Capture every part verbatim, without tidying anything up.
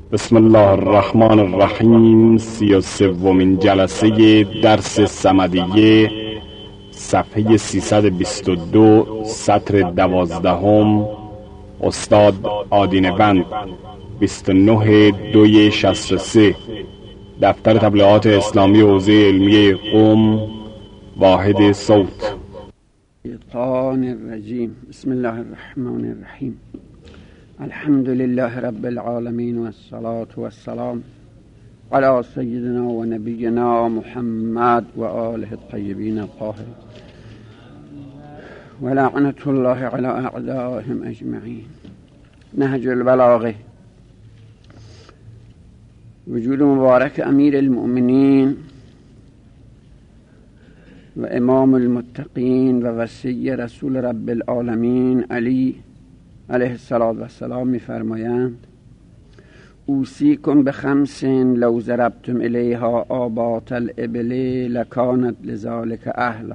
بسم الله الرحمن الرحیم. سی و سومین جلسه درس صمدیه، صفحه سیصد و بیست و دو، سطر دوازدهم. استاد آدینه بند، بیست و نه دوی شصت و سه. دفتر تبلیغات اسلامی حوزه علمیه قم، واحد صوت. الشیطان الرجیم. بسم الله الرحمن الرحیم. الحمد لله رب العالمین و الصلاة و السلام علی سیدنا و نبینا محمد و آله الطیبین الطاهرین و لعنت الله علی اعدائهم اجمعین. نهج البلاغه. وجود مبارک امیر المؤمنین و امام المتقین و وصی رسول رب العالمین علی علیه السلام می‌فرمایند: اوصیکم بخمس لو ضربتم الیها آباط الابل لکانت لذلک اهلا.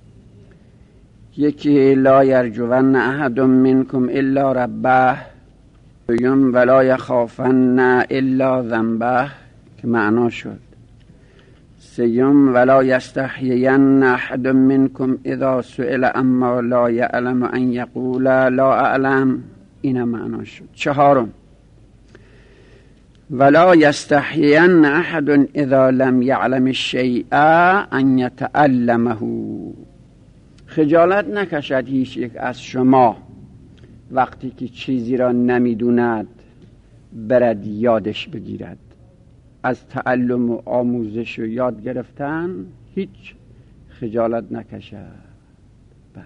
یکی لا یرجون احد منکم الا ربه یم ولا یخافن الا ذنبه، که معنا شد سیم ولا یستحیین احد منکم اذا سئل اما لا یعلم ان یقول لا اعلم. این معنا شد. چهارم ولا یستحیین احد اذا لم یعلم الشیء ان یتعلمه. خجالت نکشد هیچ یک از شما وقتی که چیزی را نمیدوند برد یادش بگیرد. از تعلم و آموزش و یاد گرفتن هیچ خجالت نکشد. بعد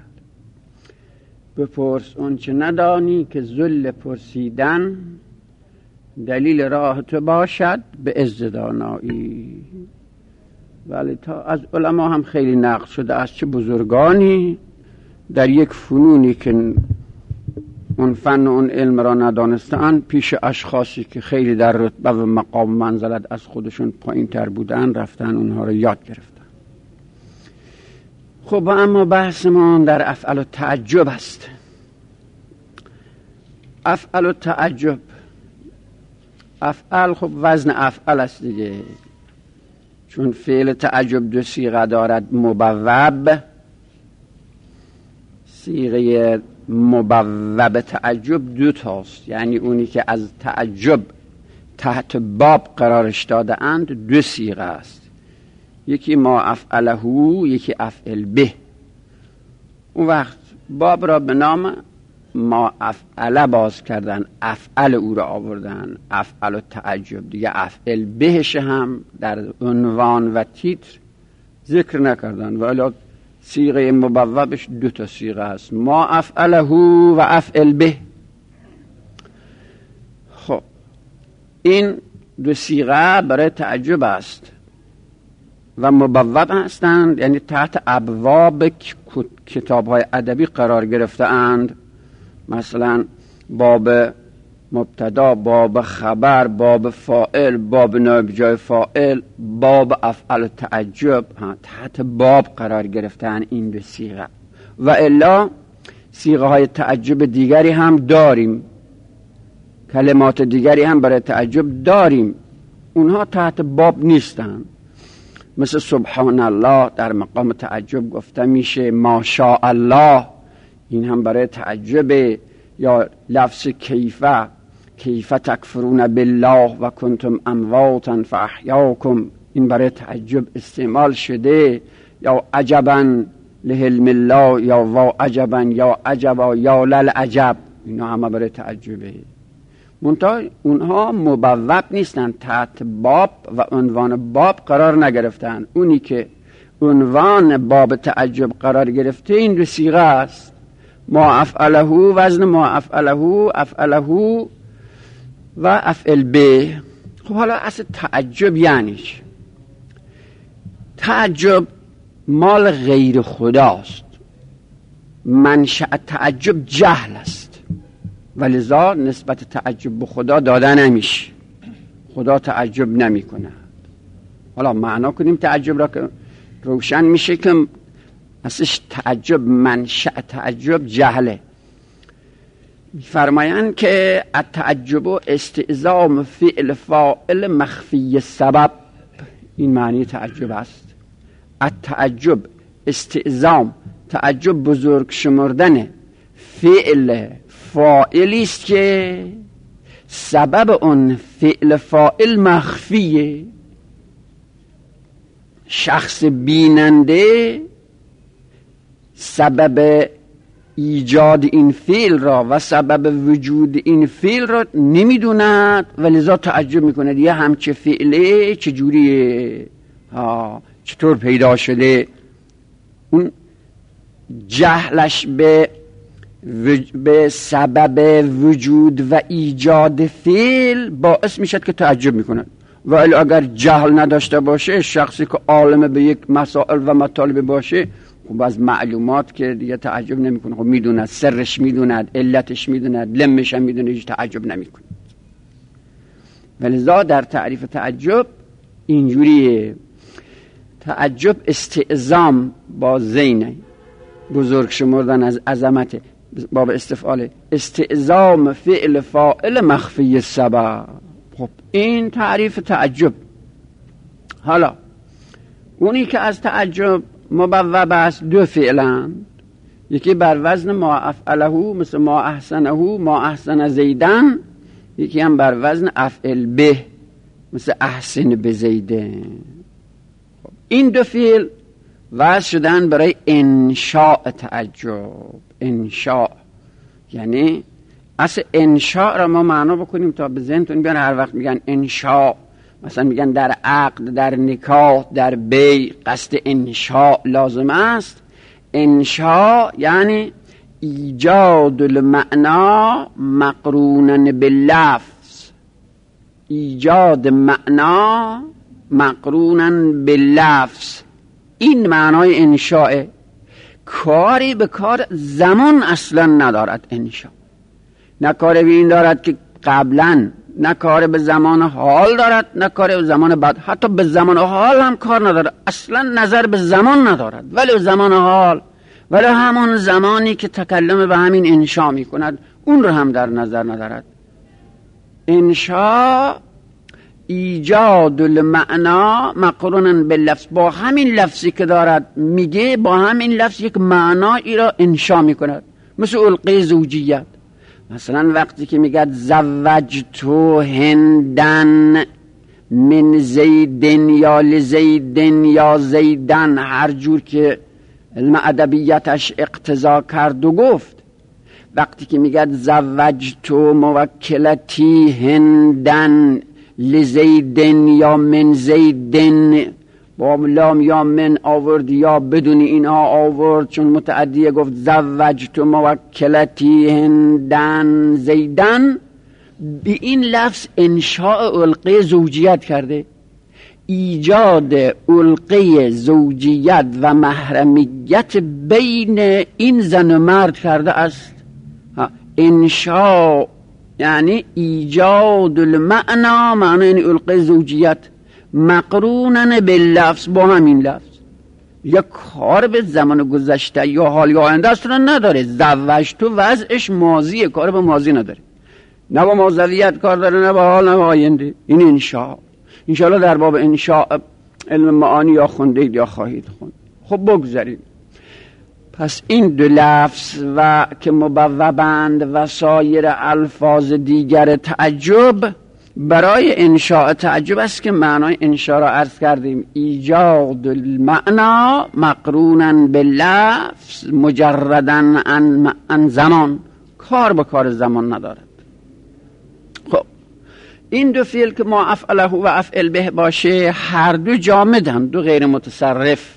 بپرس اون چه ندانی که ذل پرسیدن دلیل راه تو باشد به عز دانایی. ولی تا از علما هم خیلی نقل شده از چه بزرگانی در یک فنونی که اون فن و اون علم را ندانستن پیش اشخاصی که خیلی در رتبه و مقام و منزلت از خودشون پایین تر بودن رفتن اونها را یاد گرفتن. خب اما بحث ما در افعل و تعجب است. افعل و تعجب، افعل خب وزن افعل است دیگه، چون فعل تعجب دو صیغه دارد. مبوب، صیغه مبوب تعجب دو تاست، یعنی اونی که از تعجب تحت باب قرارش داده اند دو صیغه است. یکی ما افعله، یکی افعل به. اون وقت باب را به نام ما افعله باز کردن، افعل او را آوردن، افعل و تعجب دیگه. افعل بهش هم در عنوان و تیتر ذکر نکردن، ولی صیغه مبوبش دو تا صیغه است، ما افعله و افعل به. خب این دو صیغه برای تعجب است و مبوب هستند، یعنی تحت ابواب کتاب های ادبی قرار گرفته اند. مثلا باب مبتدا، باب خبر، باب فاعل، باب نایب جای فاعل، باب افعل تعجب ها تحت باب قرار گرفتن این دو صیغه. و الا صیغه های تعجب دیگری هم داریم، کلمات دیگری هم برای تعجب داریم، اونها تحت باب نیستن. مثل سبحان الله در مقام تعجب گفته میشه، ماشاء الله این هم برای تعجبه. یا لفظ کیفه، کیف تکفرون بالله و کنتم امواتا فاحیاکم، این برای تعجب استعمال شده. یا عجبا لحلم الله، یا وا عجبا، یا عجبا، یا لل عجب، اینا همه برای تعجبه. منتها اونها مبوب نیستن، تحت باب و عنوان باب قرار نگرفتن. اونی که عنوان باب تعجب قرار گرفته این دو صیغه است، ما افعله، وزن ما افعله، افعله و افعل به. خب حالا اصل تعجب یعنی چه؟ تعجب مال غیر خداست، منشأ تعجب جهل است، ولذا نسبت تعجب به خدا داده نمیشه. خدا تعجب نمی کنه. حالا معنا کنیم تعجب را که روشن میشه که اصلش تعجب، منشأ تعجب جهله. فرمایند که التعجب استعظام فعل فاعل مخفی سبب، این معنی تعجب است. التعجب استعظام، تعجب بزرگ شمردن فعل فاعلی است که سبب اون فعل فاعل مخفیه. شخص بیننده سبب ایجاد این فعل را و سبب وجود این فعل را نمیدوند و لذا تعجب میکند یه همچه فعله چجوریه، چطور پیدا شده. اون جهلش به وج... به سبب وجود و ایجاد فعل باعث میشد که تعجب میکند. ولی اگر جهل نداشته باشه، شخصی که عالم به یک مسائل و مطالب باشه، خب از معلومات که دیگه تعجب نمیکنه. خب میدوند، سرش میدوند، علتش میدوند، لمش هم میدونه، هیچ تعجب نمیکنه. ولذا در تعریف تعجب اینجوریه: تعجب استعظام با زینه، بزرگ شمردن از عظمت، باب استفعال، استعظام فعل فاعل مخفی سبب. خب این تعریف تعجب. حالا اونی که از تعجب مبوب است دو فعلند، یکی بر وزن ما افعله مثل ما احسنه، ما احسن زیدن، یکی هم بر وزن افعل به مثل احسن به زیدن. این دو فعل وضع شدن برای انشاء تعجب. انشاء یعنی اصل انشاء را ما معنا بکنیم تا به ذهنتون بیان. هر وقت میگن انشاء، مثلا میگن در عقد، در نکاح، در بیع قصد انشاء لازم است. انشاء یعنی ایجاد المعنا مقرونا باللفظ، ایجاد معنا مقرونا باللفظ. این معنای انشاء. کاری به کار زمان اصلا ندارد انشاء. نه کاری به این دارد که قبلا، نه کار به زمان حال دارد، نه کار به زمان بعد. حتی به زمان حال هم کار ندارد، اصلا نظر به زمان ندارد. ولی زمان حال، ولی همون زمانی که تکلم به همین انشاء می کند اون رو هم در نظر ندارد. انشاء ایجاد المعنا مقرونا باللفظ، با همین لفظی که دارد میگه، با همین لفظ یک معنایی را انشاء می کند. مثل القی زوجیت. مثلا وقتی که میگه زوجتو هندن من زیدن یا لزیدن یا زیدن، هر جور که علم ادبیاتش اقتضا کرد و گفت. وقتی که میگه زوجتو موکلتی هندن لزیدن یا من زیدن، با لام یا من آورد یا بدون اینها آورد، چون متعدیه گفت زوجت موکلتی هندن زیدن. به این لفظ انشاء القی زوجیت کرده، ایجاد القی زوجیت و محرمیت بین این زن و مرد کرده است. انشاء یعنی ایجاد المعنا، معنی یعنی القی زوجیت مقرونن باللفظ، با همین لفظ. یا کار به زمان گذشته یا حال یا آینده اصلا نداره. زوجت تو وضعش ماضیه، کار به ماضی نداره، نه با ماضیت کار داره، نه با حال، نه با آینده. این انشاء. انشاءالله در باب انشاء علم معانی یا خوندید یا خواهید خوند. خب بگذارید. پس این دو لفظ و که مبوبند و سایر الفاظ دیگر تعجب برای انشاء تعجب است که معنای انشاء را عرض کردیم: ایجاد المعنا مقرونا باللفظ مجردن عن عن زمان، کار به کار زمان ندارد. خب این دو فعل که ما افعله و افعل به باشه، هر دو جامدند، دو غیر متصرف.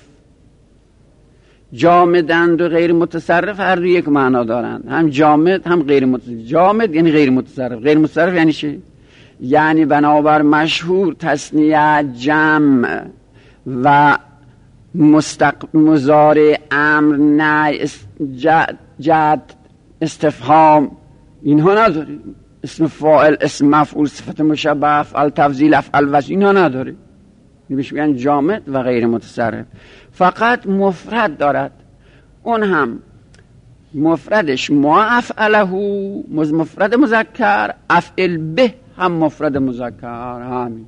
جامدند و غیر متصرف هر دو یک معنا دارند، هم جامد هم غیر متصرف. جامد یعنی غیر متصرف، غیر متصرف یعنی چی؟ یعنی بنابر مشهور تثنیه، جمع و مستق... مضارع، امر، نهی، جد... جد استفهام، اینها نداره. اسم فاعل، اسم مفعول، صفت مشبه، افعل تفضیل، افعل وصل، اینها نداره. بهش میگن جامد و غیر متصرف. فقط مفرد دارد، اون هم مفردش ما افعله، مفرد مذکر، افعل به هم مفرد مذکر، همین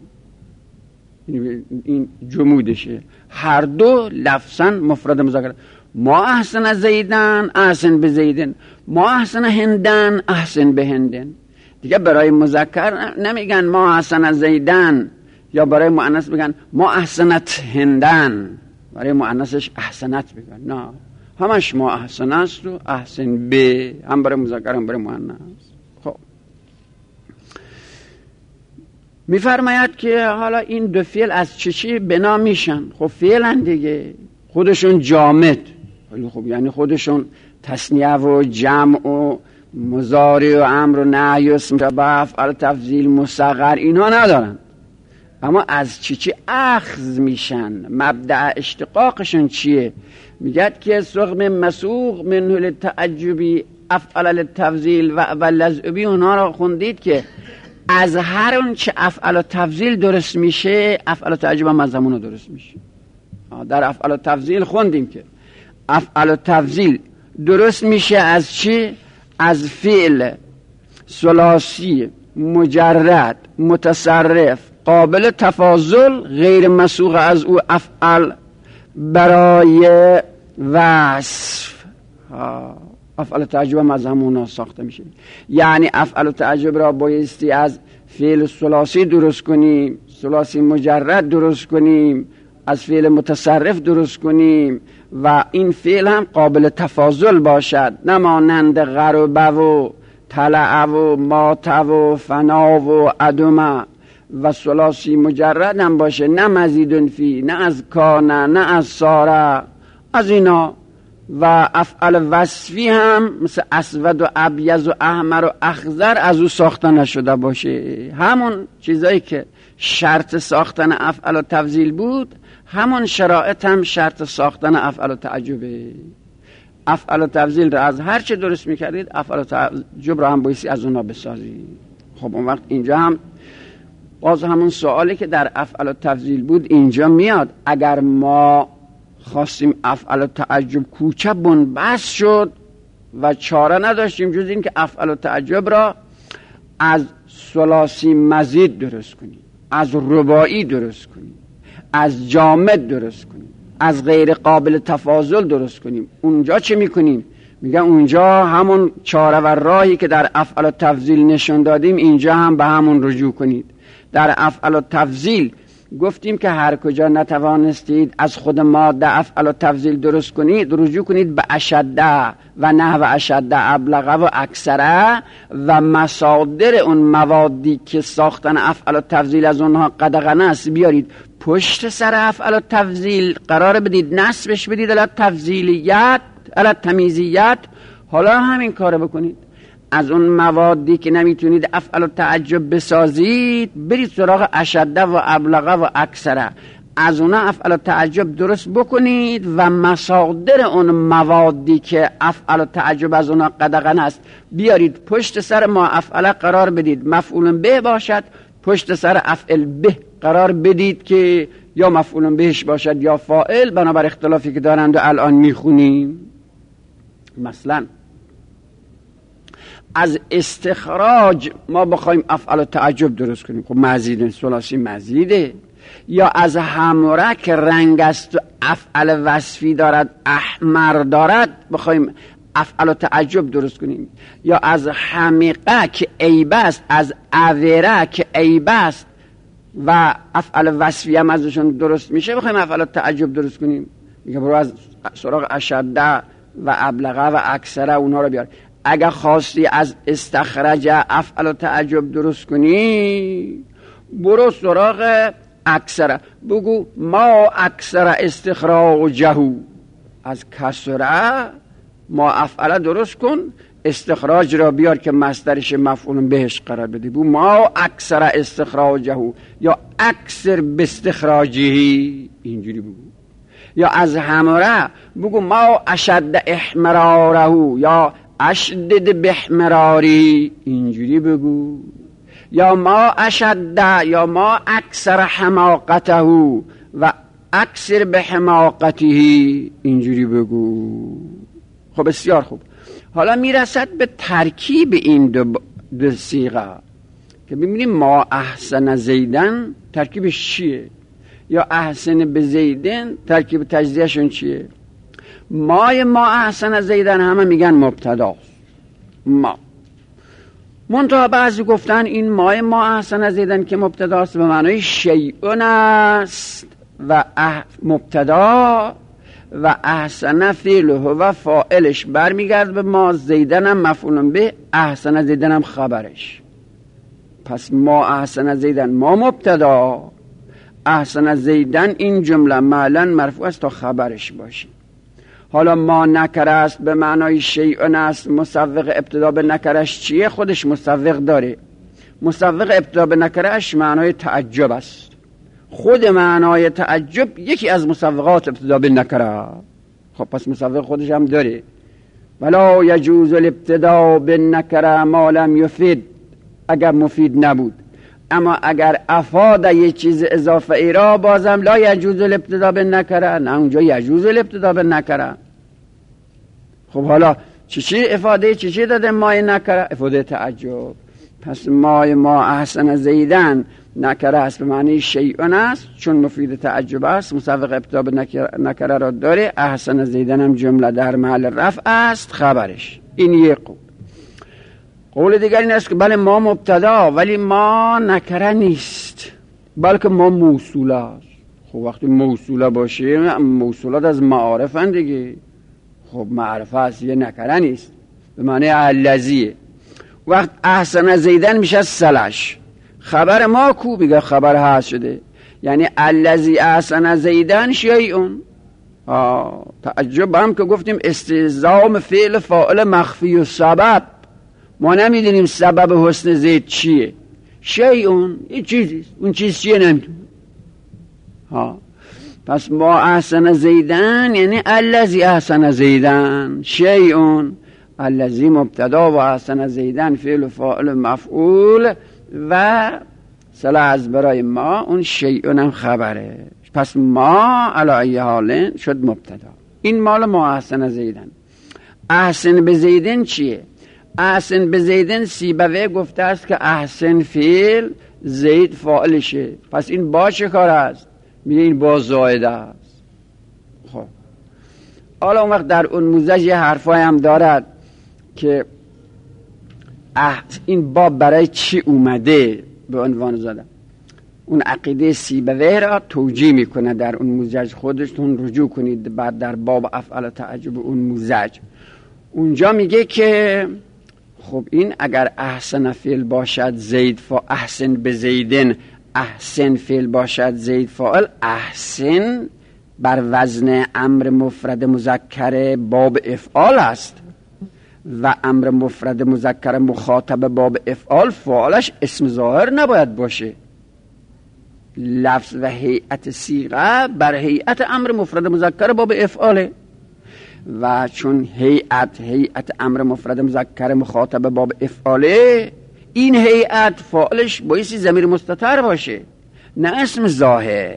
این جمودشه، هر دو لفظا مفرد مذکر. ما احسن زیدن احسن به زیدن، ما احسن هندن احسن به هندن. دیگه برای مذکر نمیگن ما احسن زیدن، یا برای مؤنث بگن ما احسنت هندن، برای مؤنثش احسنت بگن، نه همش ما احسن است و احسن به، هم برای مذکر هم برای مؤنث. خب میفرماید که حالا این دو فعل از چه چی بنا میشن؟ خب فعلن دیگه، خودشون جامد، خب یعنی خودشون تثنیه و جمع و مضارع و امر و نهی و اسم و افعال تفضیل مصغر اینا ندارن، اما از چی چی اخذ میشن؟ مبدأ اشتقاقشون چیه؟ میگه که سقم مسوق منه للتعجبی افعال للتفضیل و ولذعبی، اونا رو خوندید که از هر اون چه افعال تفضیل درست میشه افعال تعجب هم از همون درست میشه. در افعال تفضیل خوندیم که افعال تفضیل درست میشه از چی؟ از فعل ثلاثی مجرد متصرف قابل تفاضل غیر مسوغ از او افعال برای وصف. افعال تعجب هم از همون ساخته میشه، یعنی افعال تعجب را بایستی از فعل ثلاثی درست کنیم، ثلاثی مجرد درست کنیم، از فعل متصرف درست کنیم و این فعل هم قابل تفاضل باشد، نمانند غربه و طلع و مات و فنا و عدم، و ثلاثی مجرد هم باشه، نه مزیدن فی، نه از کانه، نه از ساره، از اینا. و افعال وصفی هم مثل اسود و ابیض و احمر و اخضر از او ساخته نشده باشه، همون چیزایی که شرط ساختن افعال و تفضیل بود همون شرایط هم شرط ساختن افعال و تعجبه. افعال و تفضیل را از هر چه درست میکردید افعال و تعجب را هم بایستی از اونا بسازید. خب اون وقت اینجا هم باز همون سوالی که در افعال و تفضیل بود اینجا میاد، اگر ما خواستیم افعال و تعجب کوچه بنبست شد و چاره نداشتیم جز این که افعال و تعجب را از ثلاثی مزید درست کنیم، از رباعی درست کنیم، از جامد درست کنیم، از غیر قابل تفاضل درست کنیم، اونجا چه میکنیم؟ میگن اونجا همون چاره و راهی که در افعال و تفضیل نشون دادیم اینجا هم به همون رجوع کنید. در افعال و تفضیل گفتیم که هر کجا نتوانستید از خود ماده افعال و تفضیل درست کنید رجوع کنید به اشده و نحو اشده ابلغه و اکثره و مصادر اون موادی که ساختن افعال و تفضیل از اونها قدغنه است بیارید پشت سر افعال و تفضیل، قرار بدید نصبش بدید الی تفضیلیت الی تمیزیت. حالا همین کارو بکنید، از اون موادی که نمیتونید افعال و تعجب بسازید برید سراغ اشده و ابلغه و اکثره، از اونا افعال و تعجب درست بکنید و مصادر اون موادی که افعال و تعجب از اونا قدغن است بیارید پشت سر ما افعال قرار بدید مفعول به باشد، پشت سر افعل به قرار بدید که یا مفعول بهش باشد یا فاعل، بنابر اختلافی که دارند و الان میخونیم. مثلا از استخراج ما بخوایم افعال تعجب درست کنیم، خب مزید ثلاثی مزیده، یا از حمره که رنگ است و افعال وصفی دارد احمر دارد بخوایم افعال تعجب درست کنیم، یا از حمیقه که عیب است، از عوره که عیب است و افعال وصفی هم ازشون درست میشه بخوایم افعال تعجب درست کنیم. میگه برو از سراغ اشده و ابلغه و اکثره اونها رو بیار. اگر خواستی از استخرج افعال تعجب درست کنی برو سراغ اکثره، بگو ما اکثر استخراجه، از کسره ما افعال درست کن، استخراج را بیار که مصدرش مفعول بهش قرار بده، بگو ما اکثر استخراجه یا اکثر باستخراجه، اینجوری بگو. یا از حمره بگو ما اشد احمراره یا اشدد بحمراری، اینجوری بگو. یا ما اشد یا ما اکثر حماقته و اکثر بحماقته، اینجوری بگو. خب بسیار خوب. حالا میرسد به ترکیب این دو, دو صیغه که ببینیم ما احسن زیدن ترکیبش چیه، یا احسن به زیدن ترکیب تجزیهشون چیه. مای ما احسن زیدن همه میگن مبتداست، ما منتها بعضی گفتن این مای ما احسن زیدن که مبتداست به معنای شیئون است و اح... مبتدا و احسن فعله و فاعلش برمیگرد به ما، زیدن هم مفعول به، احسن زیدن هم خبرش. پس ما احسن زیدن ما مبتدا، احسن زیدن این جمله معلن مرفوع است تا خبرش باشه. حالا ما نکره است به معنای شیئون است، مسوق ابتدا به نکرش چیه؟ خودش مسوق داره. مسوق ابتدا به نکرش معنای تعجب است، خود معنای تعجب یکی از مسوقات ابتدا به نکره. خب پس مسوق خودش هم داره. ولا یجوز الابتدا به نکره ما لم یفید، اگر مفید نبود. اما اگر افاد یه چیز اضافه ای را بازم لا یجوز الابتدا به نکره، نه اونجا یجوز الابتدا به نکره. خب حالا چی چی افاده چی چی داده مای نکره؟ افاده تعجب. پس مای ما احسن زیدن نکره است به معنی شیئون است چون مفید تعجب است، مسوق ابتدا به نکره را داره. احسن زیدن هم جمله در محل رفع است خبرش. این یک قول. قول دیگر این است که بله ما مبتدا ولی ما نکره نیست بلکه ما موصوله است. خب وقتی موصوله باشه موصولات از معارف هست دیگه. خب معرفه است یه نکره نیست به معنی الذیه. وقت احسن زیدن میشه سلش، خبر ما کو؟ بگه خبر هست شده، یعنی الذی احسن زیدن شیئون. تعجب هم که گفتیم استلزام فعل فاعل مخفی و سبب، ما نمیدونیم سبب حسن زید چیه. شیئون یه چیزیست، اون چیز چیه نمیدونیم. ها پس ما احسن زیدن یعنی الذی احسن زیدن شیئون، الذی مبتدا و احسن زیدن فعل و فاعل مفعول و صلاح از برای ما، اون شیئون هم خبره. پس ما علی ای حال شد مبتدا. این مال ما احسن زیدن. احسن به زیدن چیه؟ احسن به زیدن سیبوی گفته است که احسن فعل زید فاعلشه. پس این با چه کار است؟ میگه این با زائده است. خب حالا اون وقت در اون موزج یه حرفای هم دارد که این باب برای چی اومده به عنوان زدن. اون عقیده سیبوی را توجیه میکنه در اون موزج، خودشتون رجوع کنید بعد در باب افعال تعجب اون موزج. اونجا میگه که خب این اگر احسن فعل باشد زید فا احسن به زیدن، احسن فعل باشد زید فاعل، احسن بر وزن امر مفرد مذکر باب افعال است و امر مفرد مذکر مخاطب باب افعال فاعلش اسم ظاهر نباید باشه. لفظ و هیئت صیغه بر هیئت امر مفرد مذکر باب افعاله و چون هیئت هیئت امر مفرد مذکر مخاطب باب افعاله، این هیئت فاعلش بایستی ضمیر مستتر باشه نه اسم ظاهر.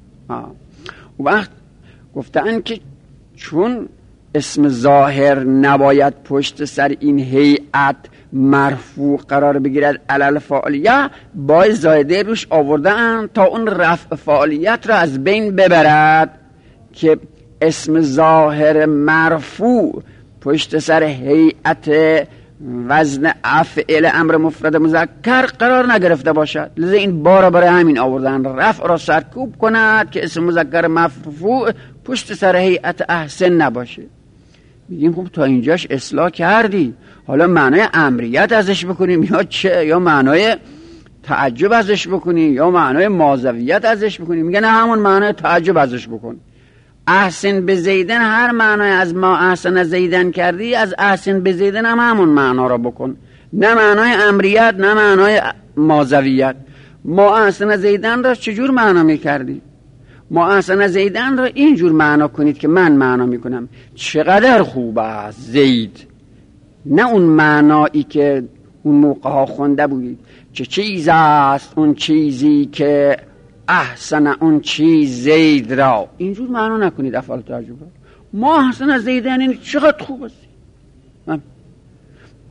وقت گفتن که چون اسم ظاهر نباید پشت سر این هیئت مرفوع قرار بگیرد علل فاعلیه، باید زایده روش آوردن تا اون رفع فاعلیت را از بین ببرد که اسم ظاهر مرفوع پشت سر هیئت وزن افعل امر مفرد مذکر قرار نگرفته باشد. لذا این بار برای همین آوردن رفع را سرکوب کند که اسم مذکر مرفوع پشت سر هیئت احسن نباشه. میگیم خب تا اینجاش اصلاح کردی، حالا معنای امریت ازش بکنیم یا چه، یا معنای تعجب ازش بکنیم یا معنای مازویت ازش بکنیم. میگن همون معنای تعجب ازش بکن. احسن به زیدن هر معنای از ما احسن زیدن کردی، از احسن به زیدن هم همون معنا را بکن، نه معنای امریت نه معنای مازویت. ما احسن زیدن را چجور معنا میکردی؟ ما احسن زیدن را اینجور معنا کنید که من معنا میکنم چقدر خوب است زید، نه اون معنایی که اون موقع ها خونده بودید چه چیز است اون چیزی که احسن اون چیز زید را. اینجور معنا نکنید افعال تعجب را. ما احسن زیدن این چقدر خوب است.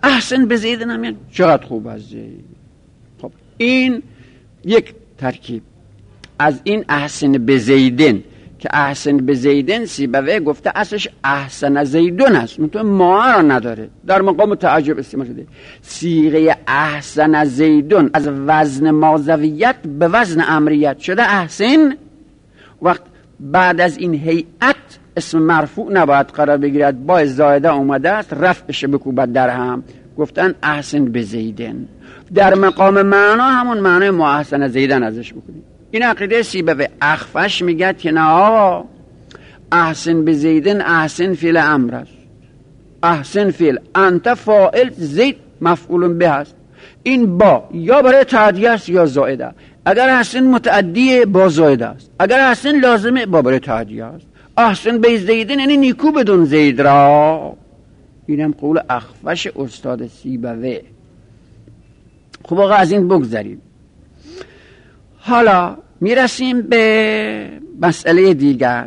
احسن به زیدن هم یعنی چقدر خوب از زید. خب این یک ترکیب از این احسن به زیدن که احسن به زیدن سیبوی گفته اصلش احسن زیدون است، منطقه ما را نداره، در مقام تعجب استعمال شده. صیغه احسن زیدون از وزن ماضویت به وزن امریت شده احسن. وقت بعد از این هیئت اسم مرفوع نباید قرار بگیرد، با زائده اومده است رفعش بکوبد در هم، گفتن احسن به زیدن. در مقام معنا همون معنای ما احسن زیدن ازش بکنیم. این عقیده سیبوی. اخفش میگه که نه آقا احسن به زیدن احسن فعل امر است، احسن فعل انت فاعل زید مفعول به است. این با یا برای تعدیه است یا زائده. اگر احسن متعدی با زائده است، اگر احسن لازمه با برای تعدیه است. احسن به زیدن یعنی نیکو بدون زید را. اینم قول اخفش استاد سیبوی. خب آقا از این بگذاریم. حالا میرسیم به مسئله دیگر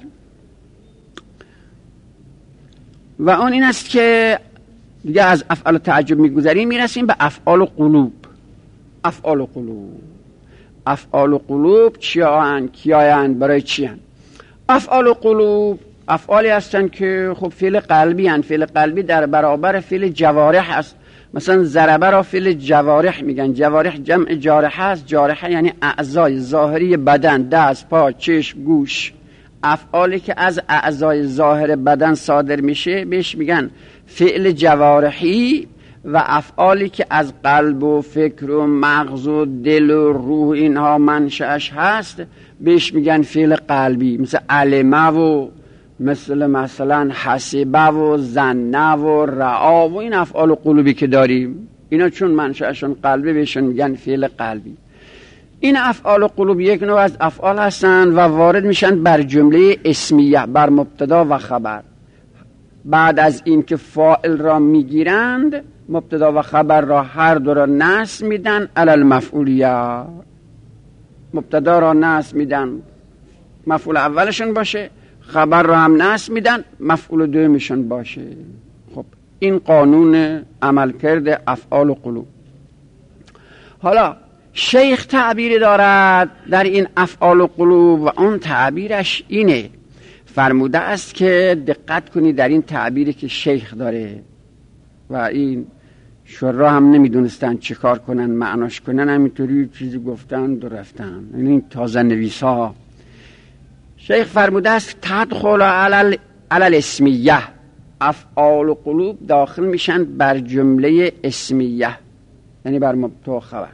و اون این است که دیگه از افعال تعجب میگذاریم، میرسیم به افعال قلوب. افعال قلوب افعال قلوب چیان کیان برای چیان؟ افعال قلوب افعالی هستن که خب فعل قلبی هستند. فعل قلبی در برابر فعل جوارح است. مثلا ضربه را فعل جوارح میگن. جوارح جمع جارحه است. جارحه یعنی اعضای ظاهری بدن، دست، پا، چشم، گوش. افعالی که از اعضای ظاهر بدن صادر میشه بهش میگن فعل جوارحی، و افعالی که از قلب و فکر و مغز و دل و روح اینها منشأش هست بهش میگن فعل قلبی، مثل علمه و مثل مثلا حسبه و ظنه و رعا و این افعال قلوبی که داریم، اینا چون منشأشون قلبی بهشون میگن فعل قلبی. این افعال قلوب یک نوع از افعال هستن و وارد میشن بر جمله اسمیه، بر مبتدا و خبر. بعد از این که فاعل را میگیرند مبتدا و خبر را هر دو را نصب میدن علی المفعولیه. مبتدا را نصب میدن مفعول اولشون باشه، خبر را هم نصب میدن مفعول دومشون باشه. خب این قانون عملکرد افعال قلوب. حالا شیخ تعبیری دارد در این افعال قلوب و اون تعبیرش اینه، فرموده است که دقت کنی در این تعبیری که شیخ داره و این شورا هم نمیدونستن چه کار کنن معناش کنن، همینطوری چیزی گفتن و رفتن. این تازه نویس ها. شیخ فرموده است تدخل علی الاسمیه، افعال قلوب داخل میشن بر جمله اسمیه، یعنی بر مبتدا خبر.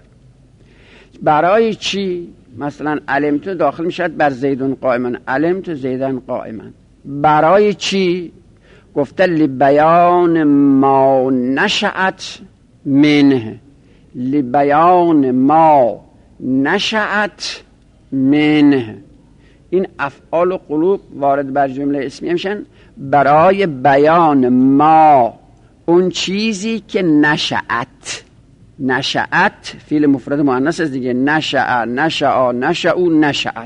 برای چی؟ مثلا علمت داخل میشد بر زیدون قائما، علمت زیدن قائما. برای چی؟ گفته لبیان ما نشأت منه، لبیان ما نشأت منه. این افعال قلوب وارد بر جمله اسمیه میشن برای بیان ما، اون چیزی که نشأت. نشأت فعل مفرد مؤنث است دیگه، نشأ، نشأ، نشأو، نشأت.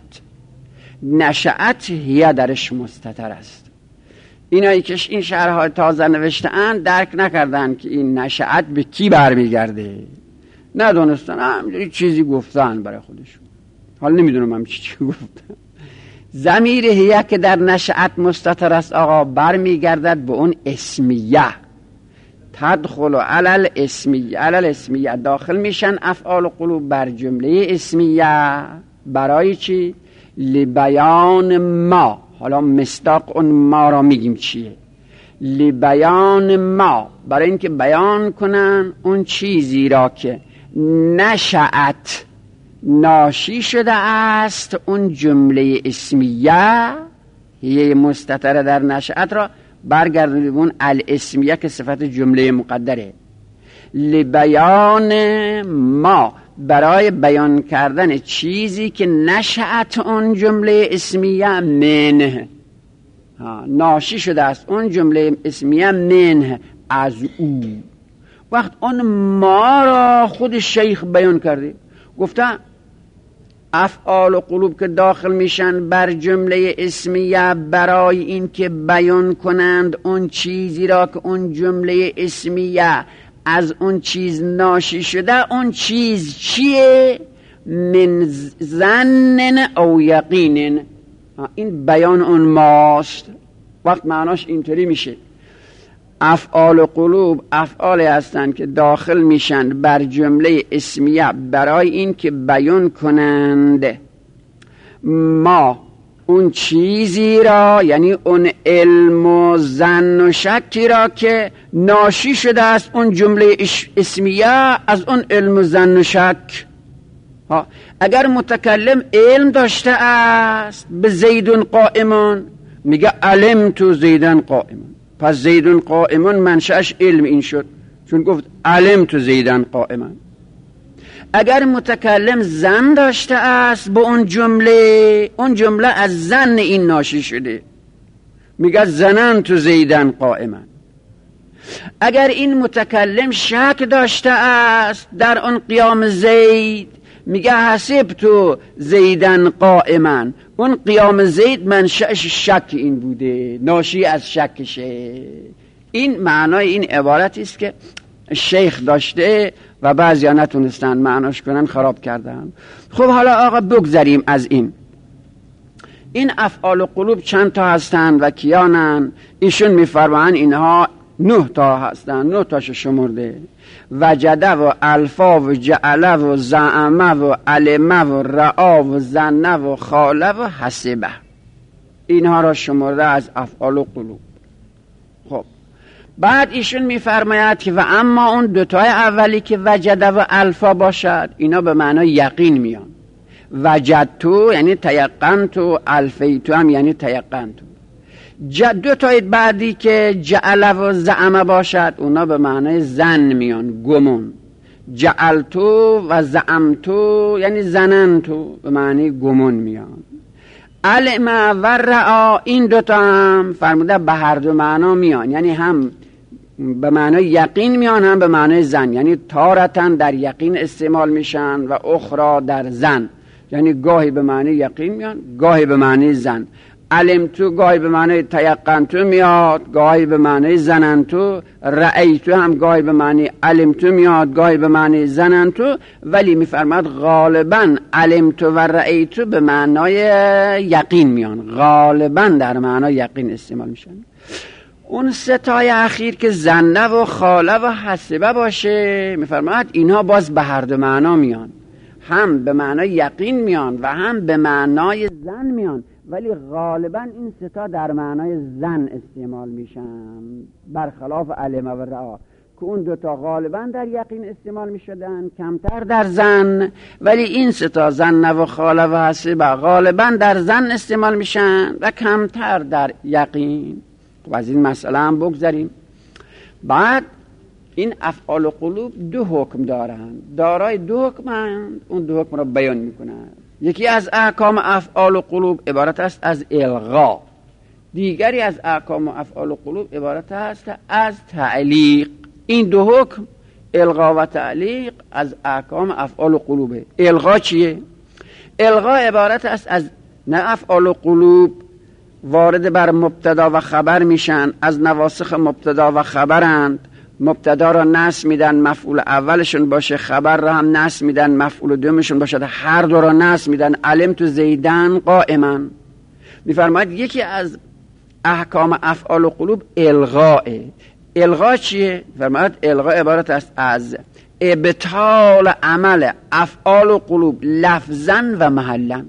نشأت هی درش مستتر است. اینایی که این شعرهای تازه نوشته‌اند درک نکردن که این نشأت به کی برمیگرده، ندونستن، همینجوری چیزی گفتن برای خودشون. حالا نمیدونم هم چی چی گفتن. ضمیر هی که در نشأت مستتر است آقا برمیگردد به اون اسمیه. تدخل علی الاسمیه، علی الاسمیه داخل میشن افعال قلوب بر جمله اسمیه. برای چی؟ لبیان ما. حالا مصداق اون ما را میگیم چیه؟ لبیان ما، برای اینکه بیان کنن اون چیزی را که نشأت ناشی شده است، اون جمله اسمیه یه مستتر در نشأت را برگردون الاسمیه که صفت جمله مقدره. لبیان ما، برای بیان کردن چیزی که نشأت اون جمله اسمیه منه، ناشی شده است اون جمله اسمیه منه، از او. وقت اون ما را خود شیخ بیان کرده، گفته افعال قلوب که داخل میشن بر جمله اسمیه برای این که بیان کنند اون چیزی را که اون جمله اسمیه از اون چیز ناشی شده، اون چیز چیه؟ من ظن او یقین. این بیان اون ماست. وقت معناش اینطوری میشه افعال قلوب افعالی هستند که داخل میشن بر جمله اسمیه برای این که بیان کنند ما اون چیزی را، یعنی اون علم و ظن و شکی را که ناشی شده است اون جمله اسمیه از اون علم و ظن و شک. ها اگر متکلم علم داشته است به زیدون قائمون، میگه علمت زیدن قائمون، پس زیدون قائمون منشأش علم این شد چون گفت علمت زیدن قائمون. اگر متکلم ظن داشته است به اون جمله، اون جمله از ظن این ناشی شده، میگه ظننت زیدن قائما. اگر این متکلم شک داشته است در اون قیام زید، میگه حسبت زیدن قائما. اون قیام زید منشأش شک این بوده، ناشی از شکشه. این معنای این عبارتی است که شیخ داشته و بعضیا نتونستن معناش کنن، خراب کردن. خب حالا آقا بگذریم از این. این افعال قلوب چند تا هستن و کیانن؟ ایشون میفرمان اینها نه تا هستن، نه تاشو شمرده: وجده و الفا و جعله و زعمه و علمه و رعا و ظنه و خاله و حسبه. اینها را شمرده از افعال قلوب. خب بعد ایشون میفرماید که و اما اون دوتای اولی که وجده و الفا باشد، اینا به معنای یقین میان. وجدتو یعنی تیقنتو، الفیتو هم یعنی تیقنتو. دوتای بعدی که جعل و زعم باشد، اونا به معنای زن میان، گمون. جعلتو و زعمتو یعنی زننتو، به معنی گمون میان. علم و رعا این دوتا هم فرموده به هر دو معنا میان، یعنی هم به معنای یقین میان هم به معنای زن، یعنی تارتن در یقین استعمال میشن و اخرى در زن، یعنی گاهی به معنی یقین میان گاهی به معنی زن. علمتو گاهی به معنی تیقنتو میاد، گاهی به معنی زننتو. رأیتو هم گاهی به معنی علمتو میاد، گاهی به معنی زننتو. ولی میفرماد غالبا علمتو و رأیتو به معنای یقین میان، غالبا در معنای یقین استعمال میشن. اون ستای اخیر که زنه و خاله و حسبه باشه، میفرماد اینها باز به هر دو معنا میان، هم به معنای یقین میان و هم به معنای زن میان، ولی غالبا این ستا در معنای زن استعمال میشن، برخلاف علم و رعا که اون دوتا غالبا در یقین استعمال میشدن، کمتر در زن. ولی این ستا زن و خاله و حسبه غالبا در زن استعمال میشن و کمتر در یقین. و از این مسئله هم بگذاریم. بعد این افعال و قلوب دو حکم دارند، دارای دو حکمند، اون دو حکم را بیان میکنند. یکی از احکام افعال و قلوب عبارت است از الغا، دیگری از احکام افعال و قلوب عبارت است از تعلیق. این دو حکم الغا و تعلیق از احکام افعال و قلوبه. الغا چیه؟ الغا عبارت است از نه افعال و قلوب وارد بر مبتدا و خبر میشن، از نواسخ مبتدا و خبرند. مبتدا را نصب میدن مفعول اولشون باشه، خبر را هم نصب میدن مفعول دومشون باشه، هر دو را نصب میدن. علمت زیدن قائما. میفرماید یکی از احکام افعال و قلوب الغاء. الغا چیه؟ فرماید الغا عبارت است از ابطال عمل افعال و قلوب لفظا و محلا.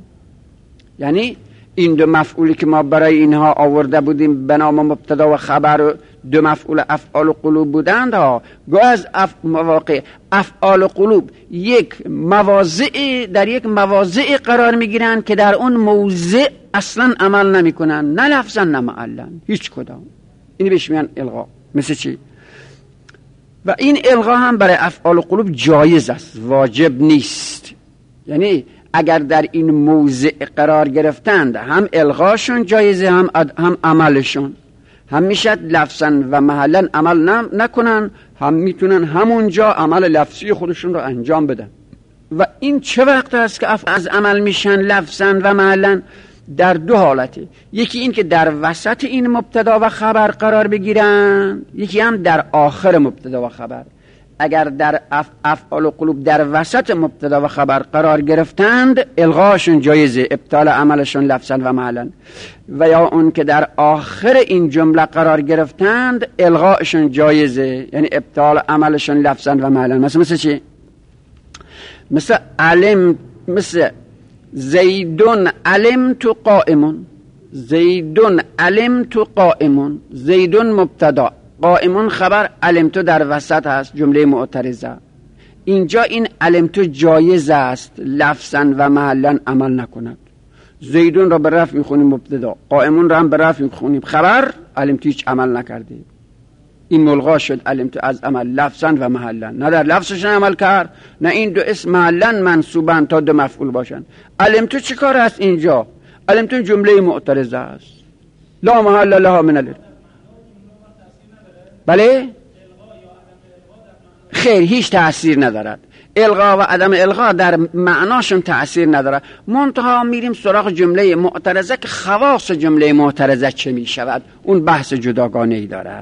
یعنی این دو مفعولی که ما برای اینها آورده بودیم به نام مبتدا و خبر، دو مفعول افعال و قلوب بودند ها، گاه از اف... مواقع افعال و قلوب یک مواضع در یک مواضع قرار میگیرند که در اون موضع اصلا عمل نمیکنن، نه لفظا نه محلا، هیچ کدام. این بهش میگن الغا. مثل چی؟ و این الغا هم برای افعال و قلوب جایز است، واجب نیست. یعنی اگر در این موضع قرار گرفتند هم الغاشون جایزه، هم هم عملشون. هم میشد لفظا و محلا عمل نکنن، هم میتونن همونجا عمل لفظی خودشون رو انجام بدن. و این چه وقت است که از عمل میشن لفظا و محلا؟ در دو حالته. یکی این که در وسط این مبتدا و خبر قرار بگیرن، یکی هم در آخر مبتدا و خبر. اگر در اف افعال و قلوب در وسط مبتدا و خبر قرار گرفتند الغاشون جایزه، ابطال عملشون لفظا و معنا. و یا اون که در آخر این جمله قرار گرفتند الغاشون جایزه، یعنی ابطال عملشون لفظا و معنا. مثل مثل چی؟ مثل علم، مثل زیدون علم تو قائمون، زیدون علم تو قائمون، زیدون مبتدا، قائمون خبر، علم تو در وسط هست، جمله معترضه. اینجا این علم تو جایز است لفظا و محلا عمل نکند. زیدون را به رفع میخونیم مبتدا، قائمون را هم به رفع میخونیم خبر، علم تو هیچ عمل نکرده. این ملغا شد علم تو از عمل لفظا و محلا، نه در لفظش عمل کرد نه این دو اسم محلا منصوبن تا دو مفعول باشن. علم تو چی کار است اینجا؟ علم تو جمله معترضه است، لا محل لها من الارض. بله؟ خیر، هیچ تأثیر ندارد. الغا و عدم الغا در معناشون تأثیر ندارد. منتها میریم سراغ جمله معترضه که خواص جمله معترضه چه می شود، اون بحث جداگانه ای دارد.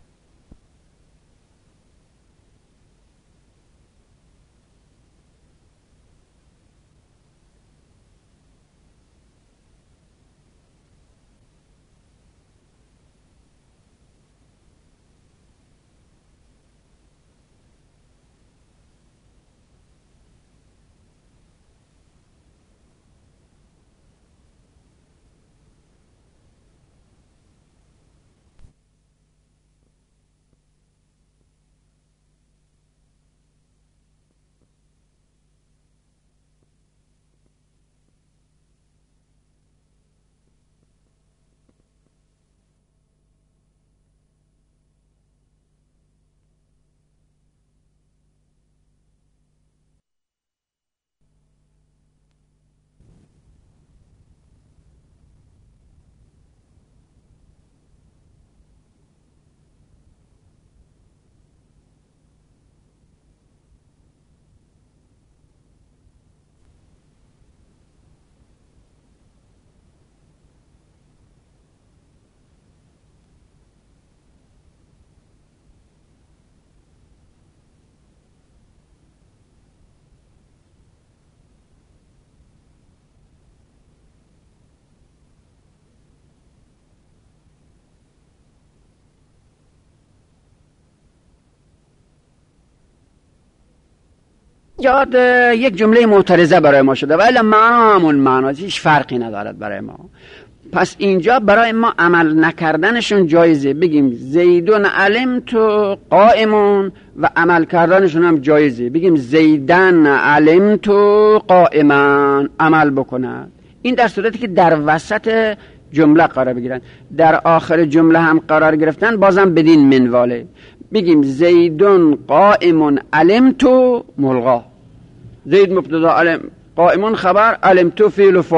یاد یک جمله معترضه برای ما شده ولی معنا همون معناست، هیچ فرقی ندارد برای ما. پس اینجا برای ما عمل نکردنشون جایزه، بگیم زیدون علم تو قائمون و عمل کردنشون هم جایزه، بگیم زیدن علم تو قائمان، عمل بکنند. این در صورتی که در وسط جمله قرار بگیرن. در آخر جمله هم قرار گرفتن بازم بدین منواله، بگیم زیدون قائمون علم تو ملغا، زید مبتدا علم قائمون خبر، علم تو فعل و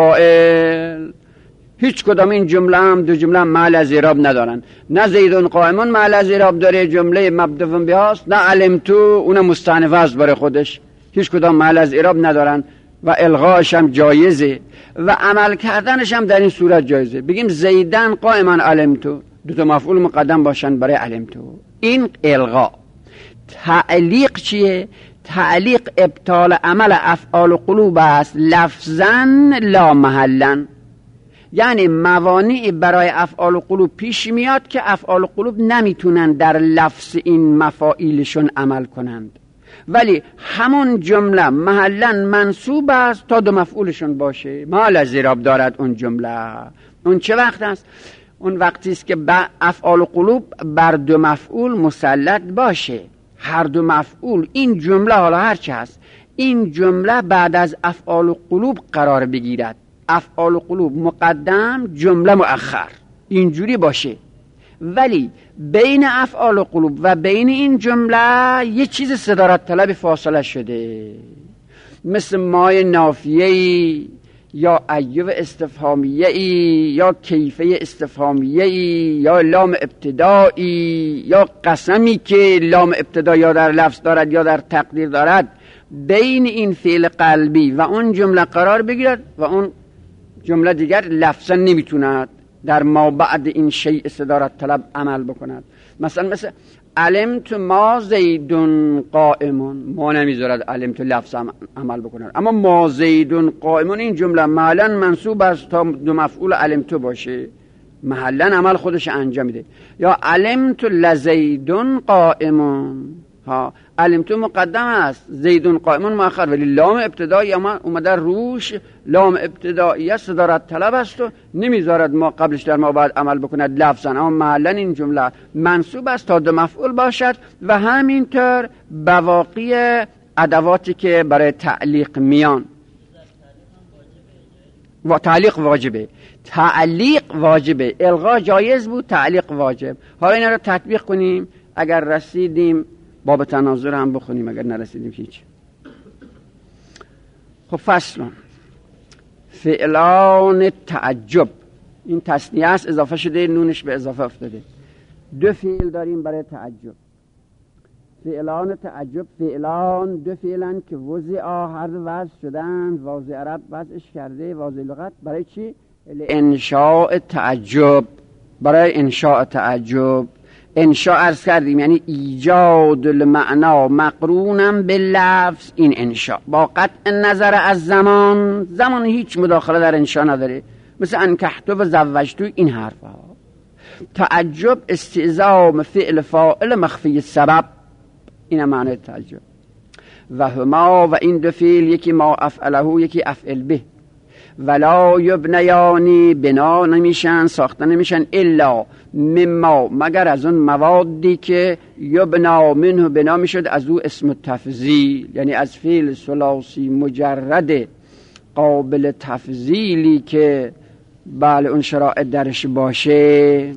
فاعل. هیچ کدام این جمله هم دو جمله محل از اعراب ندارن، نه زیدون قائمون محل از اعراب داره، جمله مبدوع به هاست، نه علم تو اون مستأنف است برای خودش، هیچ کدام محل از اعراب ندارن و الغاش هم جایزه و عمل کردنش هم در این صورت جایزه. بگیم زیدن قائمان علم تو، دو تا مفعول مقدم باشن برای علم تو، این الغا. تعلیق چیه؟ تعلیق ابطال عمل افعال و قلوب است لفظا لا محلا، یعنی موانعی برای افعال و قلوب پیش میاد که افعال و قلوب نمیتونن در لفظ این مفاعیلشون عمل کنند، ولی همون جمله محلا منصوب است تا دو مفعولشون باشه، محل از اعراب دارد اون جمله. اون چه وقت است؟ اون وقتی است که افعال و قلوب بر دو مفعول مسلط باشه، هر دو مفعول این جمله حالا هر چه هست این جمله بعد از افعال و قلوب قرار بگیرد، افعال و قلوب مقدم جمله مؤخر، اینجوری باشه. ولی بین افعال و قلوب و بین این جمله یه چیز صدارت طلب فاصله شده، مثل مای نافیه‌ای یا ایوب استفهامیه‌ای یا کیفه استفهامیه‌ای یا لام ابتدایی یا قسمی که لام ابتدا یا در لفظ دارد یا در تقدیر دارد، بین این فعل قلبی و اون جمله قرار بگیرد و اون جمله دیگر لفظا نمیتوند در ما بعد این شیء صدارت طلب عمل بکند. مثلا مثل علمت ما زیدون قائمون، ما نمیذارد علمت لفظ عمل بکنن، اما ما زیدون قائمون این جمله محلا منصوب است تا دو مفعول علمت باشه، محلا عمل خودش انجام میده. یا علمت لزیدون قائمون، ها علمت مقدم است، زیدون قائمون مؤخر، ولی لام ابتدایی اومده روش، لام ابتدایی صدارت طلب است و نمیذارد ما قبلش در ما بعد عمل بکند لفظا، اما محلا این جمله منصوب است تا دو مفعول باشد. و همینطور بواقی ادواتی که برای تعلیق میان، و تعلیق واجبه، تعلیق واجبه، الغا جایز بود، تعلیق واجب. حالا اینا رو تطبیق کنیم، اگر رسیدیم باب تناظر هم بخونیم، اگر نرسیدیم هیچ. خب فصل فعلان تعجب، این تثنیه است، اضافه شده، نونش به اضافه افتاده. دو فعل داریم برای تعجب. فعلان تعجب، فعلان دو فعلن که وضع هر وضع شدن، واضع عرب وضعش کرده، واضع لغت. برای چی؟ انشاء تعجب، برای انشاء تعجب. انشاء عرض کردیم یعنی ایجاد المعنا مقرونم به لفظ، این انشاء با قطع نظر از زمان، زمان هیچ مداخله در انشاء نداره، مثل انکحتو و زوجتو این حرف ها. تعجب استعظام فعل فاعل مخفی سبب، این معنی تعجب. و هما، و این دو فعل، یکی ما افعله یکی افعل به، ولا یبنیانی بنا نمیشن، ساخته نمیشن، الا مما مگر از اون موادی که یبنا منه بنا میشد از او اسم تفضیل، یعنی از فعل ثلاثی مجرد قابل تفضیلی که بله اون شرایط درش باشه.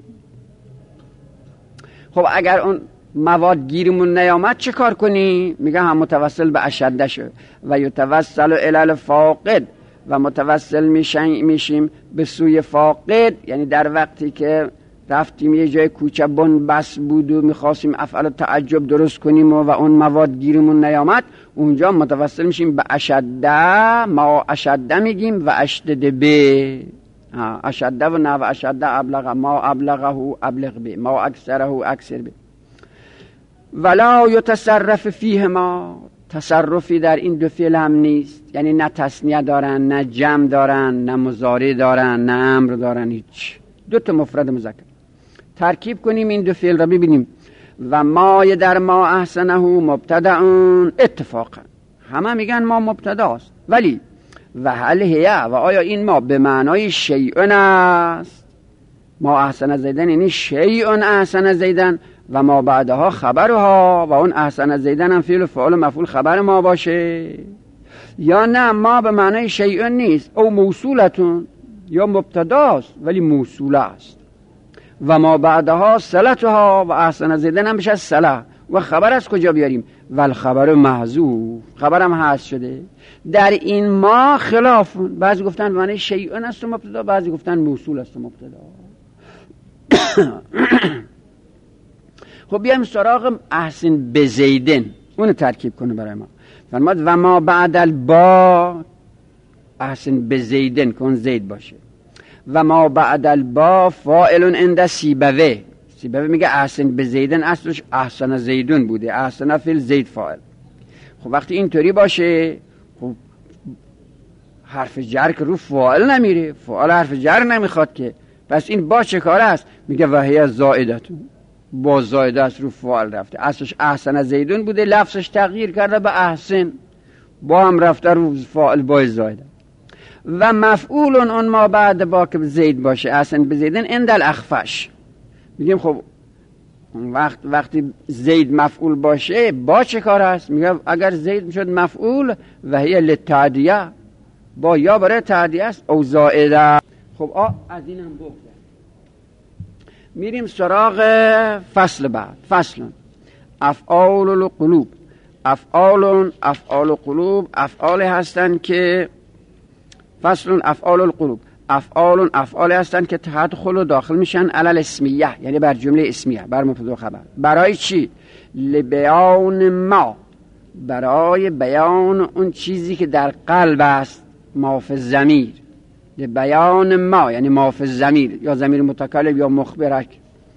خب اگر اون مواد گیرمون نیامد چه کار کنی؟ میگه هم متوسل به اشده شد و یتوسل الی الفاقد، و متوسل میشیم به سوی فاقد، یعنی در وقتی که رفتیم یه جای کوچه بن بس بود و میخواستیم افعال تعجب درست کنیم و, و اون مواد گیرمون نیامد، اونجا متوسل میشیم به اشده، ما اشده میگیم و اشدده به، اشده و نه و اشده ابلغ، ما ابلغه ابلغ به، ما اکثره اکثر به. ولا یتصرف فیه ما، تصرفی در این دو فعل هم نیست، یعنی نه تثنیه دارن، نه جمع دارن، نه مضارع دارن، نه امر دارن، هیچ. دو تا مفرد مذکر. ترکیب کنیم این دو فعل را ببینیم. و ما در ما احسنه مبتدعون، اتفاقا همه میگن ما مبتداست، ولی و هل هیه، و آیا این ما به معنای شیئن است؟ ما احسن زیدن یعنی شیئن احسن زیدن، و ما بعدها خبرها، و اون احسن زیدن هم فعل فعل مفعول خبر ما باشه، یا نه ما به معنای شیئن نیست، او موصولتون، یا مبتداست ولی موصوله است، و ما بعدها صلتها، و احسن زیدن هم بشه صله. و خبر از کجا بیاریم؟ ول خبر محذوف، خبرم حذف شده. در این ما خلاف، بعضی گفتن به معنای شیئن است و مبتدا، بعضی گفتن موصول است و مبتدا. خب بیایم سراغ احسن بزیدن، اون ترکیب کنه برای ما. فرماد و ما بعد البا، احسن بزیدن کن زید باشه، و ما بعد البا فاعل عند سیبوه. سیبوه میگه احسن بزیدن اصلش احسن زیدون بوده، احسن فعل زید فاعل. خب وقتی اینطوری باشه، خب حرف جر که رو فاعل نمیره، فاعل حرف جر نمیخواد که، پس این با چه کار است؟ میگه وهی زائدتون، با زایده است رو فاعل رفته، اصلش احسن زیدون بوده، لفظش تغییر کرده به احسن، با هم رفته رو فاعل با زایده. و مفعول اون ما بعد با که زید باشه احسن بزیدن عند الاخفش. میگیم خب وقت وقتی زید مفعول باشه با چه کار است؟ میگه اگر زید میشد مفعول و هی للتعدیه، با یا برای تعدیه است، او زائده. خب آ از این هم بگذر. میریم سراغ فصل بعد. فصل افعال القلوب. افعال افعال القلوب افعال هستند که فصل افعال القلوب افعال افعال هستند که تدخل و داخل میشن علل اسمیه، یعنی بر جمله اسمیه، بر مبتدا خبر. برای چی؟ لبیان ما، برای بیان اون چیزی که در قلب است، ما فی الضمیر. لبیان ما یعنی ما فی الضمیر، یا ضمیر متکلم یا مخبرک.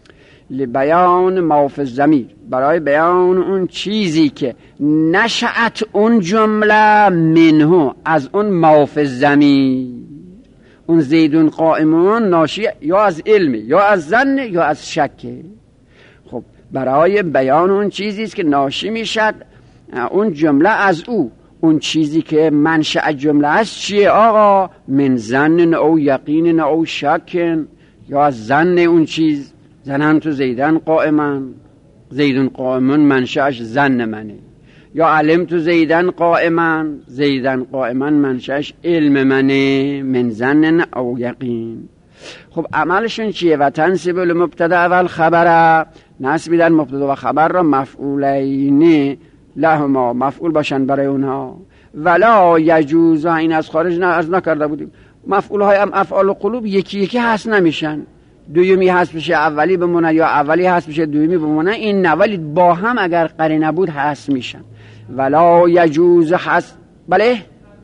لبیان ما فی الضمیر، برای بیان اون چیزی که نشأت اون جمله منه، از اون ما فی الضمیر. اون زیدون قائمون ناشی یا از علم یا از ظن یا از شک. خب برای بیان اون چیزی است که ناشی میشد اون جمله از او. اون چیزی که منشأ جمله است چیه آقا؟ من ظن او یقین او شک، یا از ظن اون چیز. زنن تو زیدن قائما، زیدون قائمون منشأش ظن منه. یا علم تو زیدن قائما، زیدن قائما منشأش علم منه، من ظن او یقین. خب عملشون چیه؟ و تنصب المبتدا و الخبر، نصب میدن مبتدا و خبر را مفعولین لهما، مفعول باشن برای اونها. ولا یجوز، این از خارج نه از نکرده بودیم، مفعول های هم افعال قلوب یکی یکی هست نمیشن، دویمی هست بشه اولی بمونه یا اولی هست بشه دویمی بمونه، این نه، ولی با هم اگر قرینه بود هست میشن. ولا یجوز هست، بله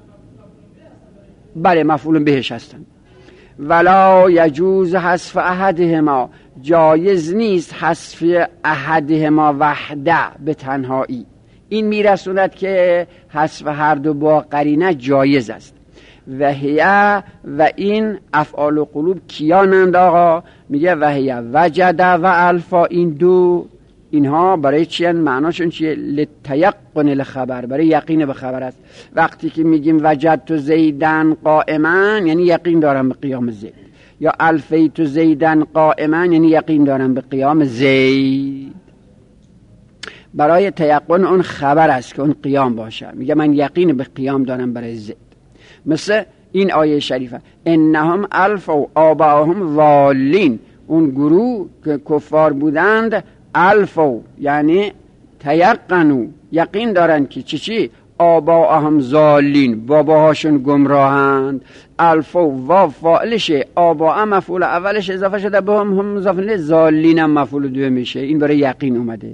بله مفعول بهش هستن. ولا یجوز حذف احدهما، جایز نیست حذف احدهما وحده، به تنهایی. این میرسوند که حذف هر دو با قرینه جایز است. و هیه، و این افعال و قلوب کیانند آقا؟ میگه و هیه وجد و الفا، این دو اینها برای چی؟ معناشون چیه؟ لتیقن الخبر، برای یقین به خبر است. وقتی که میگیم وجدت زیدن قائما یعنی یقین دارم به قیام زید، یا الفیت زیدن قائما یعنی یقین دارم به قیام زید. برای تیقن اون خبر است که اون قیام باشه، میگه من یقین به قیام دارم برای زید. مثل این آیه شریفه انهم الفوا آباهم ضالین، اون گروه که کفار بودند الفو یعنی تیقنوا، یقین دارن که چی چی آباهم ضالین، باباهاشون گمراهند. الفو و فاعلشه، آبا مفعول اولش اضافه شده به هم هم اضافه له، ضالین هم مفعول دوم میشه، این برای یقین اومده.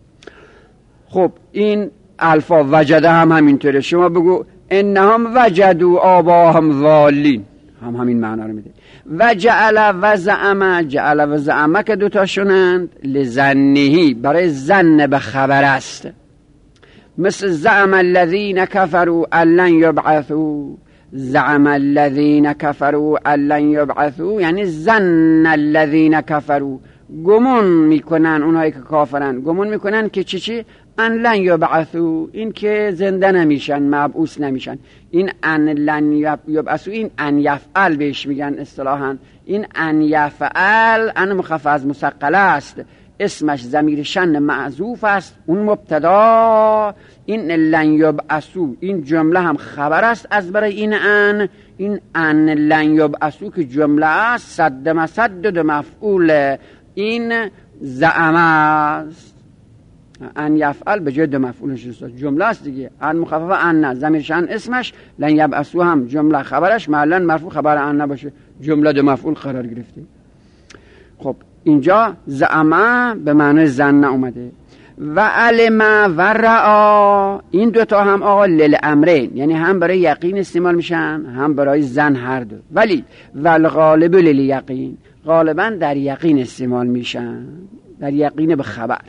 خب این الفا وجده هم همینطوره، شما بگو انهم وجدوا آباهم ضالین، هم همین معنا رو میده. و جعل و زعم، جعل و زعم که دوتا شونند لظنه، برای ظن به خبر است. مثل زعم الذین کفروا ان لن یبعثوا، زعم الذین کفروا ان لن یبعثوا یعنی ظن الذین کفروا، گمون میکنن اونهایی که کافرن، گمون میکنن که چی چی ان لن یبعثوا، این که زنده نمیشن، مبعوث نمیشن. این ان لن یبعثوا، این ان یفعل بهش میگن اصطلاحا. این ان یفعل ان مخفف مثقله است، اسمش ضمیر شن معذوف است، اون مبتدا. این لن یبعثوا این جمله هم خبر است از برای این ان، این ان لن یبعثوا که جمله است صد مسدد مفعول این زعم است. ان یفعل به جای دو مفعولش است، جمله است دیگه. ان مخفف ان نه، ضمیر شأن اسمش، لن یبعثوا هم جمله خبرش، معلن مرفوع خبر ان نباشه، جمله دو مفعول قرار گرفته. خب اینجا زعما به معنی ظن اومده. و علم و رعا، این دوتا هم آقا للامرین، یعنی هم برای یقین استعمال میشن هم برای ظن، هر دو. ولی والغالب للیقین، غالبا در یقین استعمال میشن، در یقین به خبر.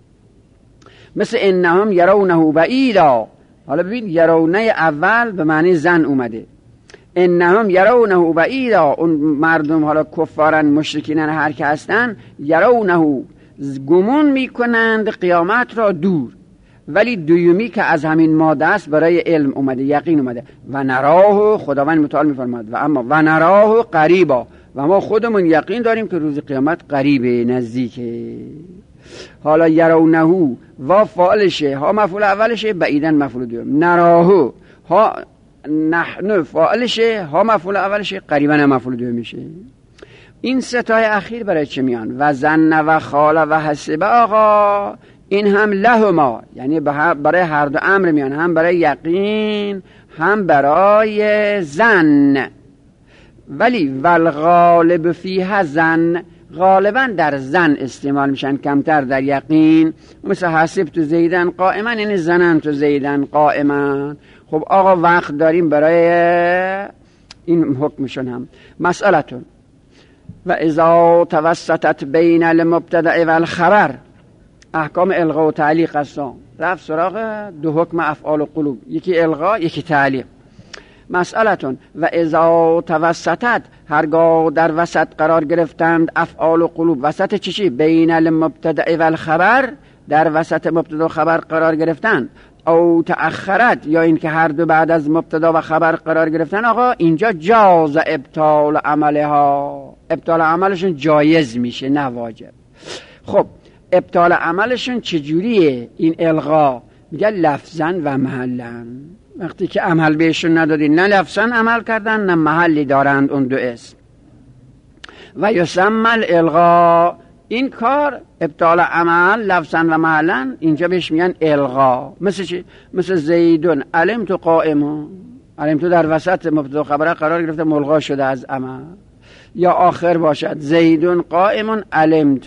مثل انهم یرونه بعیدا، حالا ببین یرونه اول به معنی ظن اومده، انهم یرونه بعیدا، اون مردم حالا کفارن مشرکینن هر که هستن، یرونه گمون میکنند قیامت را دور. ولی دویمی که از همین ماده است برای علم اومده، یقین اومده. و نراه، خداوند متعال میفرماد و اما و نراه قریبا، و ما خودمون یقین داریم که روز قیامت قریبه، نزدیکه. حالا یرونه و فاعلشه، ها مفعول اولشه، بعیدن مفعول دوم. نراه ها نحن فاعلشه، ها مفعول اولشه، قریبا مفعول دوم میشه. این ستای اخیر برای چه میان؟ و ظن و خال و حسب آقا، این هم لهما، یعنی برای هر دو امر میان، هم برای یقین هم برای ظن. ولی والغالب فیها ظن، غالبا در ظن استعمال میشن، کمتر در یقین. مثل حسب تو زیدن قائما یعنی ظنن تو زیدن قائما. خب آقا وقت داریم برای این حکمشون هم. مسئلتون و اذا توسطت بین المبتدأ و الخبر، احکام الغا و تعلیق هستن. رفت سراغ دو حکم افعال و قلوب، یکی الغا یکی تعلیق. مسئلتون و اذا توسطت، هرگاه در وسط قرار گرفتند افعال و قلوب. وسط چیشی؟ بین المبتدأ و الخبر، در وسط مبتدا و خبر قرار گرفتن. او تأخرت، یا این که هر دو بعد از مبتدا و خبر قرار گرفتن. آقا اینجا جاز ابطال عملها، ابطال عملشون جایز میشه نه واجب. خب ابطال عملشون چجوریه؟ این الغا میگه لفظا و محلا. وقتی که عمل بهشون ندادی، نه لفظا عمل کردن نه محلی دارند اون دو اسم. و یسمى الالغا، این کار ابطال عمل لفظا و محلا اینجا بهش میگن الغا. مثل چی؟ مثل زیدون علمت قائم، علمت در وسط مبتدا خبر قرار گرفته، ملغا شده از عمل. یا آخر باشد زیدون قائم علمت.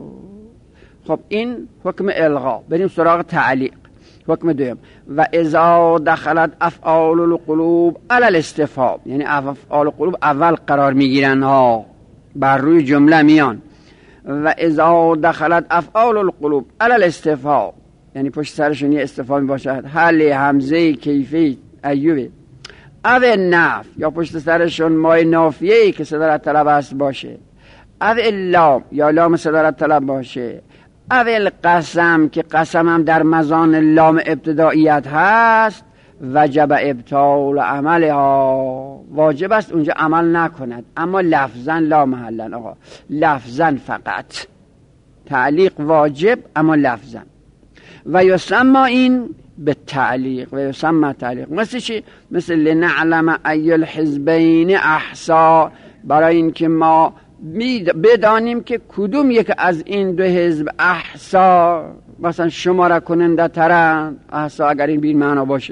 خب این حکم الغا. بریم سراغ تعلیق، حکم دوم. و اذا دخلت افعال القلوب علی الاستفهام، یعنی افعال القلوب اول قرار میگیرن ها، بر روی جمله میان. و اذا دخلت افعال القلوب علی الاستفهام، یعنی پشت سرشون یه استفهامی باشد، حل همزه کیفی ایوبه. او نف، یا پشت سرشون مای نافیه‌ای که صدارت طلب است باشه. او لام، یا لام صدارت طلب باشه. او القسم، که قسم هم در مزان لام ابتداییت هست. وجب ابطال عملها، واجب است اونجا عمل نکند، اما لفظا لا محلا. آقا لفظا فقط، تعلیق واجب اما لفظا. و یسمى این به تعلیق، و یسمى تعلیق. مثل چی؟ مثل لنعلم ای الحزبین احصا، برای اینکه ما بدانیم که کدوم یک از این دو حزب احصا، مثلا شماره کننده ترن. احصا اگر این بین معنا باشه،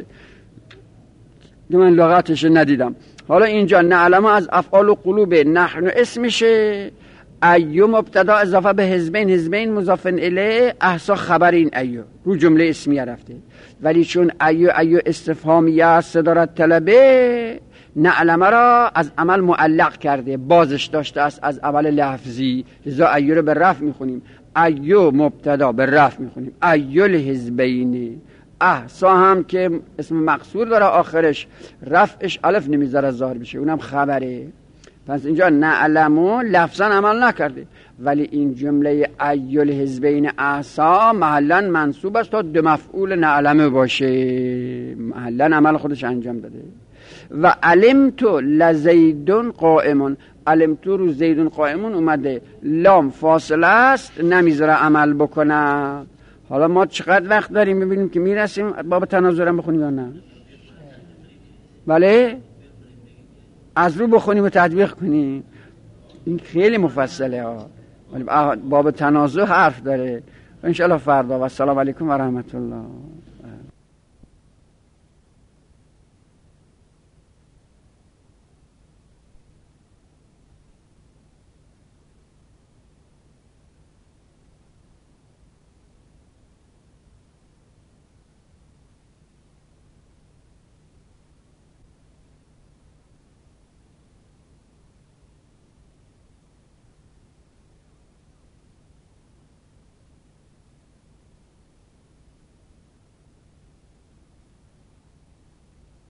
من لغتش ندیدم. حالا اینجا نعلم از افعال و قلوب، نحن اسمشه، ایو مبتدا اضافه به حزبین، حزبین مضاف الیه، احصا خبر این ایو رو جمله اسمیه رفته. ولی چون ایو ایو استفهامیه صدارت طلبه، نعلمه را از عمل معلق کرده، بازش داشته است از عمل لفظی، لذا ایو رو به رفع میخونیم. ایو مبتدا به رفع میخونیم، ایو الحزبین. احصا هم که اسم مقصور داره آخرش، رفعش الف نمیذاره ظاهر بشه، اونم خبره. پس اینجا نعلمو لفظا عمل نکرده، ولی این جمله ایو الحزبین احصا محلا منصوب است تا دو مفعول نعلمه باشه، محلا عمل خودش انجام داده. و علمتو لزیدون قائمون، علمتو رو زیدون قائمون اومده، لام فاصله است نمیذاره عمل بکنه. حالا ما چقدر وقت داریم ببینیم که میرسیم باب تناظرم بخونیم یا نه؟ بله؟ از رو بخونیم و تطبیق کنیم. این خیلی مفصله ها، ولی باب تناظر حرف داره. انشاءالله فردا. و السلام علیکم و رحمت الله.